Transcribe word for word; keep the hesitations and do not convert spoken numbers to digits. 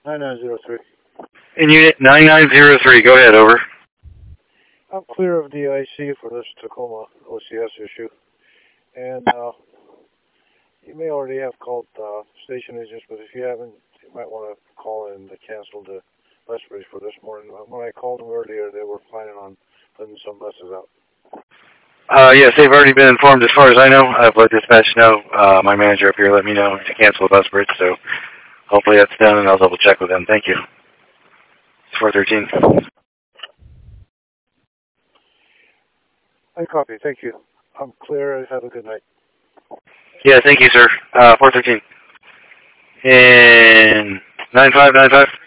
nine nine zero three. In unit nine nine zero three, go ahead, over. I'm clear of the I C for this Tacoma O C S issue. And uh, you may already have called uh, station agents, but if you haven't, you might want to call in to cancel the bus bridge for this morning. When I called them earlier, they were planning on putting some buses out. Uh, yes, they've already been informed as far as I know. I've let dispatch know. Uh, my manager up here let me know to cancel the bus bridge, so hopefully that's done, and I'll double check with them. Thank you. It's four thirteen. I copy. Thank you. I'm clear. Have a good night. Yeah, thank you, sir. Uh, four thirteen. And nine five nine five.